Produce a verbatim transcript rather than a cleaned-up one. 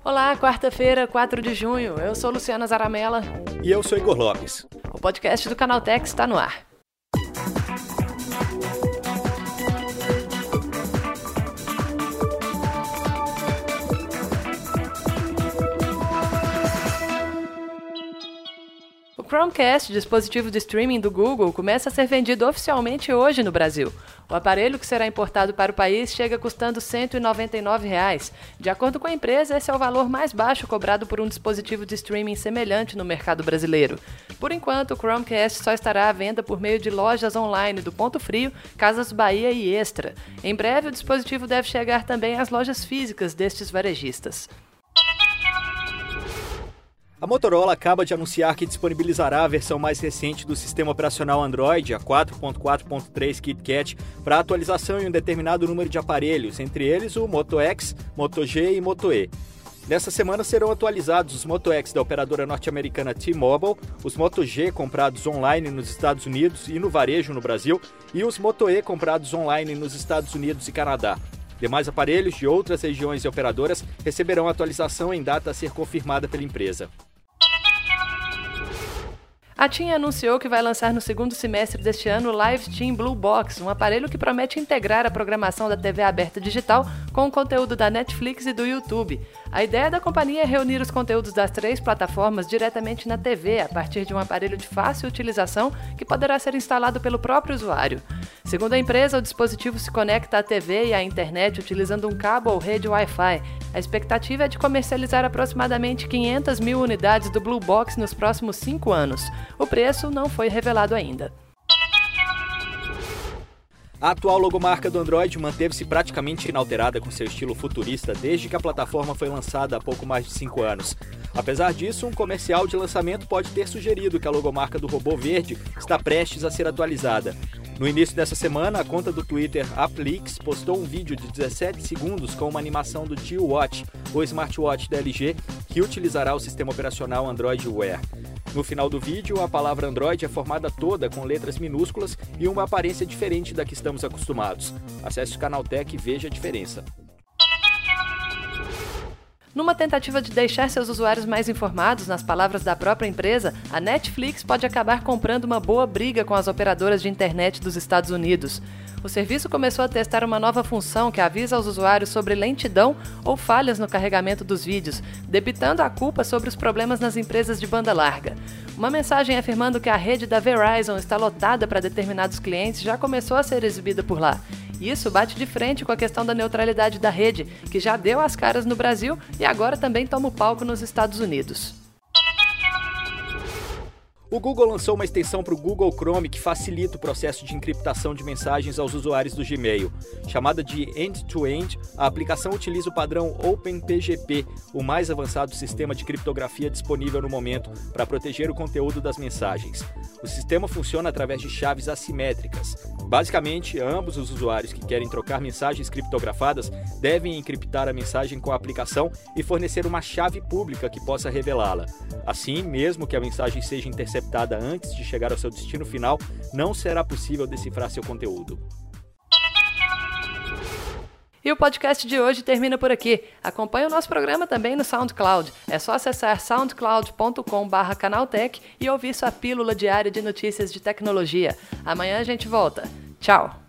Olá, quarta-feira, quatro de junho. Eu sou Luciana Zaramella. E eu sou Igor Lopes. O podcast do Canaltech está no ar. O Chromecast, dispositivo de streaming do Google, começa a ser vendido oficialmente hoje no Brasil. O aparelho que será importado para o país chega custando cento e noventa e nove reais. De acordo com a empresa, esse é o valor mais baixo cobrado por um dispositivo de streaming semelhante no mercado brasileiro. Por enquanto, o Chromecast só estará à venda por meio de lojas online do Ponto Frio, Casas Bahia e Extra. Em breve, o dispositivo deve chegar também às lojas físicas destes varejistas. A Motorola acaba de anunciar que disponibilizará a versão mais recente do sistema operacional Android, a quatro ponto quatro ponto três KitKat, para atualização em um determinado número de aparelhos, entre eles o Moto X, Moto G e Moto E. Nessa semana serão atualizados os Moto X da operadora norte-americana T-Mobile, os Moto G comprados online nos Estados Unidos e no varejo no Brasil, e os Moto E comprados online nos Estados Unidos e Canadá. Demais aparelhos de outras regiões e operadoras receberão atualização em data a ser confirmada pela empresa. A TIM anunciou que vai lançar no segundo semestre deste ano o Live TIM Blue Box, um aparelho que promete integrar a programação da T V aberta digital com o conteúdo da Netflix e do YouTube. A ideia da companhia é reunir os conteúdos das três plataformas diretamente na T V, a partir de um aparelho de fácil utilização que poderá ser instalado pelo próprio usuário. Segundo a empresa, o dispositivo se conecta à T V e à internet utilizando um cabo ou rede Wi-Fi. A expectativa é de comercializar aproximadamente quinhentas mil unidades do Blue Box nos próximos cinco anos. O preço não foi revelado ainda. A atual logomarca do Android manteve-se praticamente inalterada com seu estilo futurista desde que a plataforma foi lançada há pouco mais de cinco anos. Apesar disso, um comercial de lançamento pode ter sugerido que a logomarca do robô verde está prestes a ser atualizada. No início dessa semana, a conta do Twitter Applix postou um vídeo de dezessete segundos com uma animação do Tio Watch, o smartwatch da L G, que utilizará o sistema operacional Android Wear. No final do vídeo, a palavra Android é formada toda com letras minúsculas e uma aparência diferente da que estamos acostumados. Acesse o Canaltech e veja a diferença. Numa tentativa de deixar seus usuários mais informados, nas palavras da própria empresa, a Netflix pode acabar comprando uma boa briga com as operadoras de internet dos Estados Unidos. O serviço começou a testar uma nova função que avisa aos usuários sobre lentidão ou falhas no carregamento dos vídeos, debitando a culpa sobre os problemas nas empresas de banda larga. Uma mensagem afirmando que a rede da Verizon está lotada para determinados clientes já começou a ser exibida por lá. Isso bate de frente com a questão da neutralidade da rede, que já deu as caras no Brasil e agora também toma o palco nos Estados Unidos. O Google lançou uma extensão para o Google Chrome que facilita o processo de encriptação de mensagens aos usuários do Gmail. Chamada de End-to-End, a aplicação utiliza o padrão OpenPGP, o mais avançado sistema de criptografia disponível no momento para proteger o conteúdo das mensagens. O sistema funciona através de chaves assimétricas. Basicamente, ambos os usuários que querem trocar mensagens criptografadas devem encriptar a mensagem com a aplicação e fornecer uma chave pública que possa revelá-la. Assim, mesmo que a mensagem seja interceptada antes de chegar ao seu destino final, não será possível decifrar seu conteúdo. E o podcast de hoje termina por aqui. Acompanhe o nosso programa também no SoundCloud. É só acessar soundcloud ponto com barra canaltech e ouvir sua pílula diária de notícias de tecnologia. Amanhã a gente volta. Tchau!